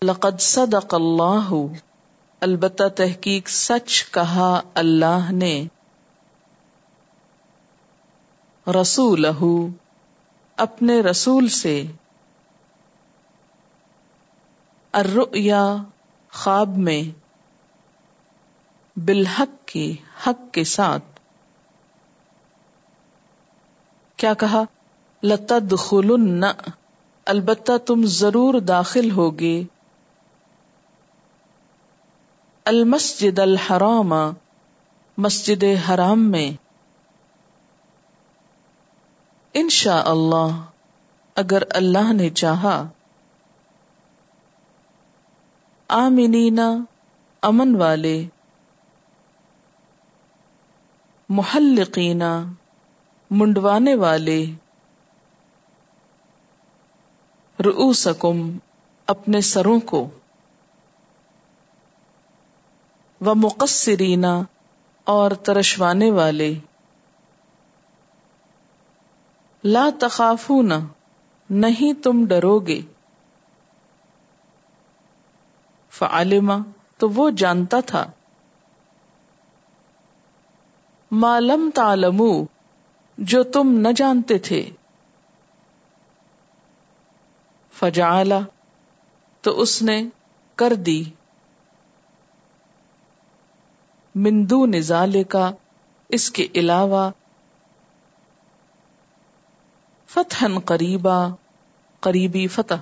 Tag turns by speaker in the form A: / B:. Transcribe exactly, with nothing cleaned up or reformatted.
A: لقد صدق اللہ، البتہ تحقیق سچ کہا اللہ نے، رسولہ، اپنے رسول سے، الرؤیا، خواب میں، بالحق کی، حق کے ساتھ۔ کیا کہا؟ لتدخلن، البتہ تم ضرور داخل ہوگے، المسجد الحرام، مسجد حرام میں، انشاء اللہ، اگر اللہ نے چاہا، آمنین، امن والے، محلقین، منڈوانے والے، رؤوسکم، اپنے سروں کو، ومقصرین، اور ترشوانے والے، لا تخافون، نہیں تم ڈرو گے، فعلم، تو وہ جانتا تھا، ما لم تعلموا، جو تم نہ جانتے تھے، فجعل، تو اس نے کر دی، من دون ذالک، اس کے علاوہ، فتحا قریبا، قریبی فتح،